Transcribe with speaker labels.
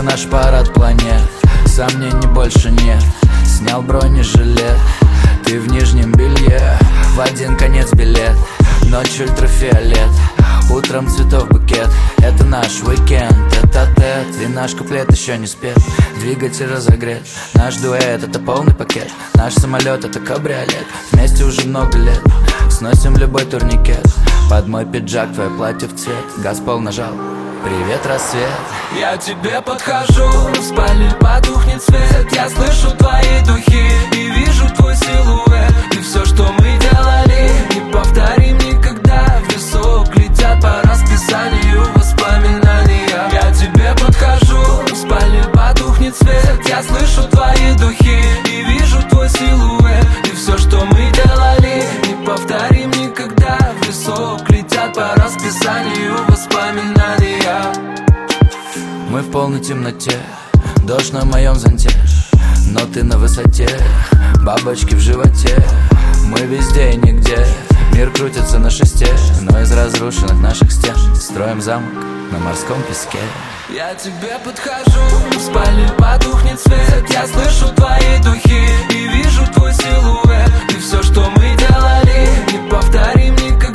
Speaker 1: наш парад планет. Сомнений больше нет. Снял бронежилет, ты в нижнем белье. В один конец билет, ночь ультрафиолет, утром цветов букет. Это наш уикенд, тет-а-тет. И наш куплет еще не спет. Двигатель разогрет, наш дуэт — это полный пакет. Наш самолет — это кабриолет. Вместе уже много лет, сносим любой турникет. Под мой пиджак твое платье в цвет. Газ пол нажал, привет, рассвет.
Speaker 2: Я к тебе подхожу, в спальне потухнет свет. Я слышу твои духи и вижу твой силуэт. И все, что мы делали, не повторим никогда. В висок летят по расписанию воспоминания. Я к тебе подхожу, в спальне потухнет свет. Я слышу твои духи и вижу твой силуэт. И все, что мы делали, не повторим никогда. В висок летят по расписанию воспоминания.
Speaker 1: Мы в полной темноте, дождь на моем зонте, но ты на высоте, бабочки в животе. Мы везде и нигде, мир крутится на шесте, но из разрушенных наших стен строим замок на морском песке.
Speaker 2: Я к тебе подхожу, в спальне потухнет свет. Я слышу твои духи и вижу твой силуэт. И все, что мы делали, не повторим никогда.